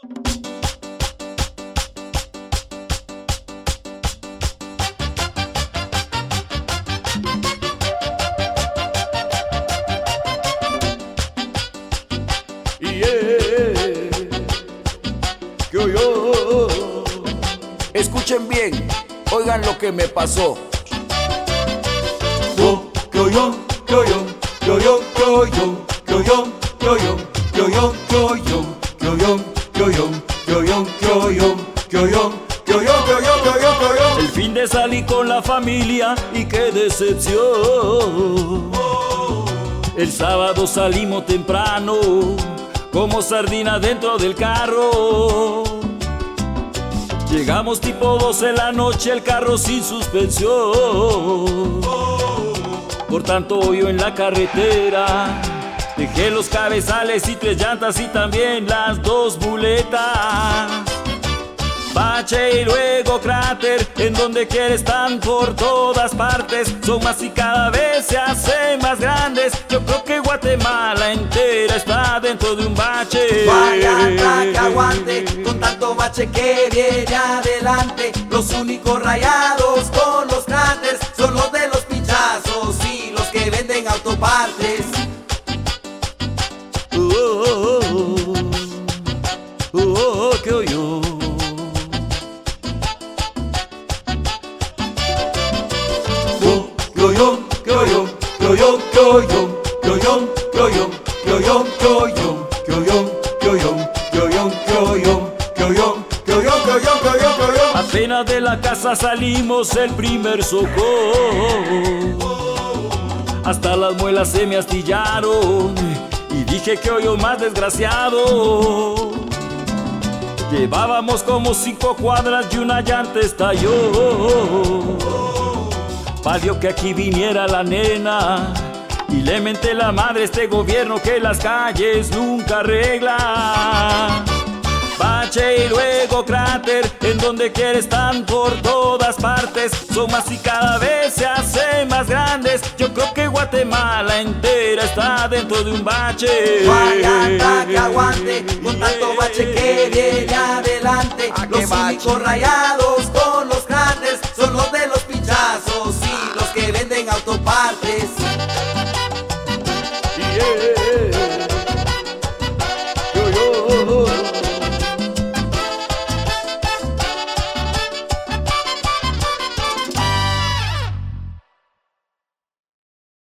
Escuchen bien, oigan lo que me pasó. El fin de salir con la familia y qué decepción. El sábado salimos temprano, como sardina dentro del carro. Llegamos tipo 12 de la noche, el carro sin suspensión. Por tanto hoyo en la carretera, dejé los cabezales y 3 llantas y también las 2 muletas. Bache y luego cráter, en donde quiera están por todas partes. Son más y cada vez se hacen más grandes. Yo creo que Guatemala entera está dentro de un bache. Vaya ataque, aguante, con tanto bache que viene adelante. Los únicos rayados con los cráteres son los de los pinchazos y los que venden autopartes. ¡Qué hoyo! Apenas de la casa salimos el primer socorro. Hasta las muelas se me astillaron y dije que hoyo más desgraciado. Llevábamos como 5 cuadras y una llanta estalló. Valió que aquí viniera la nena y le menté la madre a este gobierno que las calles nunca arregla. Bache y luego cráter, en donde quiera están por todas partes. Son más y cada vez se hacen más grandes. Yo creo que Guatemala entera está dentro de un bache. Vaya ataque, aguante, con tanto bache que viene adelante. Los únicos rayados con los cráteres son los de los pinchazos y los que venden autopartes. Yeah.